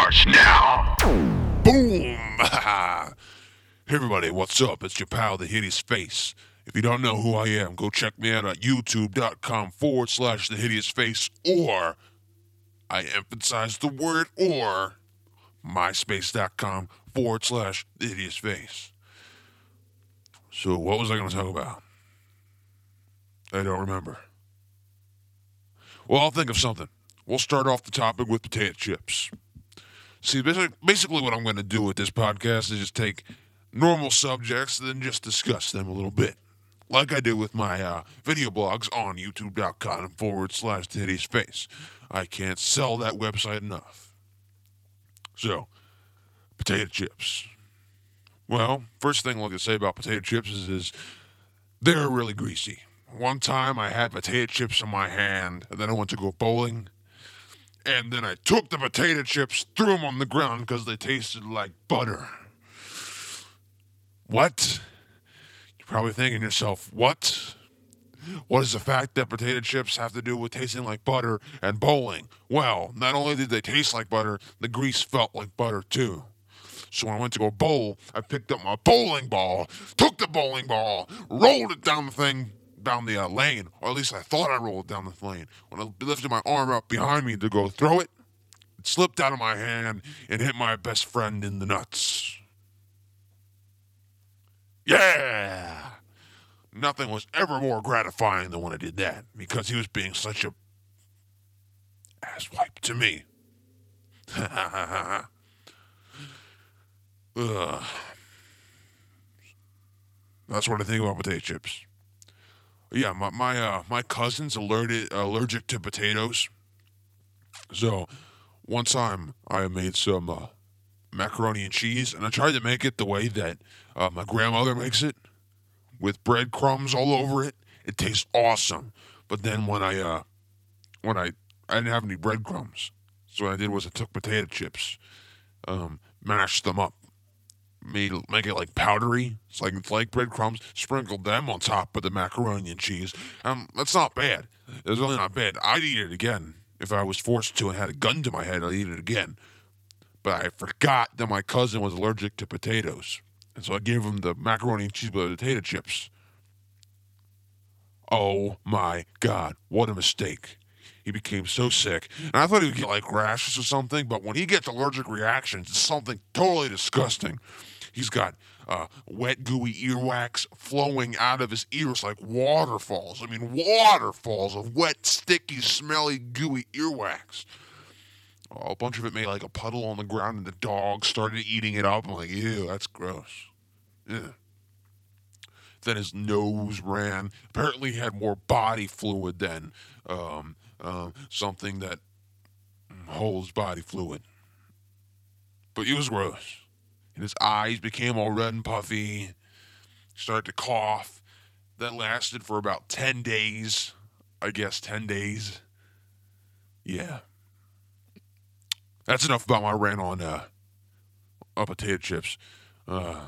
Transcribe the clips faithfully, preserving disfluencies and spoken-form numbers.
starts now. Boom! Hey everybody, what's up? It's your pal, The Hideous Face. If you don't know who I am, go check me out at youtube.com forward slash The Hideous Face, or, I emphasize the word or, myspace.com forward slash The Hideous Face. So what was I going to talk about? I don't remember. Well, I'll think of something. We'll start off the topic with potato chips. See, basically what I'm going to do with this podcast is just take normal subjects and then just discuss them a little bit. Like I do with my uh, video blogs on youtube.com forward slash The Hideous Face. I can't sell that website enough. So, potato chips. Well, first thing I'd like to say about potato chips is, is they're really greasy. One time I had potato chips in my hand, and then I went to go bowling. And then I took the potato chips, threw them on the ground because they tasted like butter. What? You're probably thinking to yourself, what? What does the fact that potato chips have to do with tasting like butter and bowling? Well, not only did they taste like butter, the grease felt like butter too. So when I went to go bowl, I picked up my bowling ball, took the bowling ball, rolled it down the thing, down the uh, lane, or at least I thought I rolled it down the lane. When I lifted my arm up behind me to go throw it, it slipped out of my hand and hit my best friend in the nuts. Yeah! Nothing was ever more gratifying than when I did that, because he was being such a asswipe to me. Ugh. That's what I think about potato chips. Yeah, my my uh, my cousin's allergic allergic to potatoes. So one time I made some uh, macaroni and cheese, and I tried to make it the way that uh, my grandmother makes it, with breadcrumbs all over it. It tastes awesome. But then when I uh when I I didn't have any breadcrumbs, so what I did was I took potato chips, um, mashed them up. Made make it like powdery, it's like it's like breadcrumbs. Sprinkled them on top of the macaroni and cheese. Um, that's not bad. It's really not bad. I'd eat it again if I was forced to and had a gun to my head. I'd eat it again. But I forgot that my cousin was allergic to potatoes, and so I gave him the macaroni and cheese with potato chips. Oh my God! What a mistake. He became so sick, and I thought he would get like rashes or something, but when he gets allergic reactions, it's something totally disgusting. He's got uh, wet, gooey earwax flowing out of his ears like waterfalls. I mean, waterfalls of wet, sticky, smelly, gooey earwax. Oh, a bunch of it made like a puddle on the ground, and the dog started eating it up. I'm like, ew, that's gross. Yeah. Then his nose ran. Apparently he had more body fluid than um, uh, something that holds body fluid. But it was gross. And his eyes became all red and puffy. He started to cough. That lasted for about ten days. I guess ten days. Yeah. That's enough about my rant on, uh, on potato chips. Uh,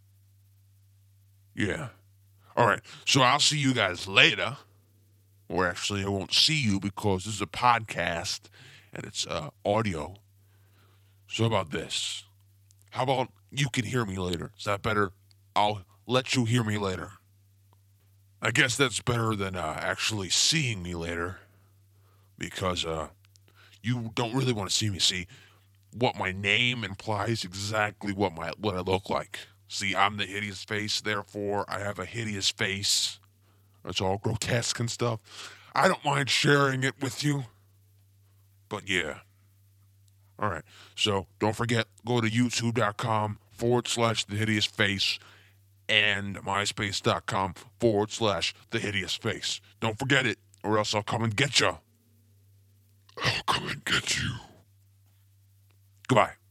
yeah. All right, so I'll see you guys later. Or actually, I won't see you because this is a podcast and it's uh, audio. So how about this? How about you can hear me later? Is that better? I'll let you hear me later. I guess that's better than uh, actually seeing me later, because uh, you don't really want to see me. See, what my name implies exactly what my what I look like. See, I'm the hideous face, therefore I have a hideous face. It's all grotesque and stuff. I don't mind sharing it with you. But yeah. All right. So don't forget, go to youtube.com forward slash The Hideous Face and myspace.com forward slash The Hideous Face. Don't forget it, or else I'll come and get you. I'll come and get you. Goodbye.